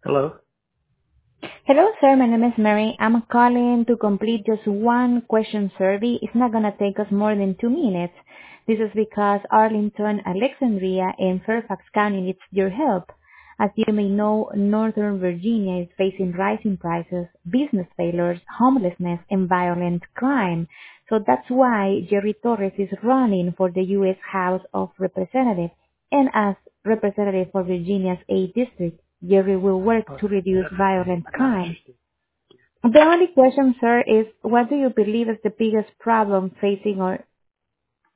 Hello? Hello, sir. My name is Mary. I'm calling to complete just one question survey. It's not going to take us more than 2 minutes. This is because Arlington, Alexandria, and Fairfax County needs your help. As you may know, Northern Virginia is facing rising prices, business failures, homelessness, and violent crime. So that's why Jerry Torres is running for the U.S. House of Representatives. And as representative for Virginia's 8th District, Jerry will work to Okay. reduce violent I'm not crime. interested. The only question, sir, is what do you believe is the biggest problem facing our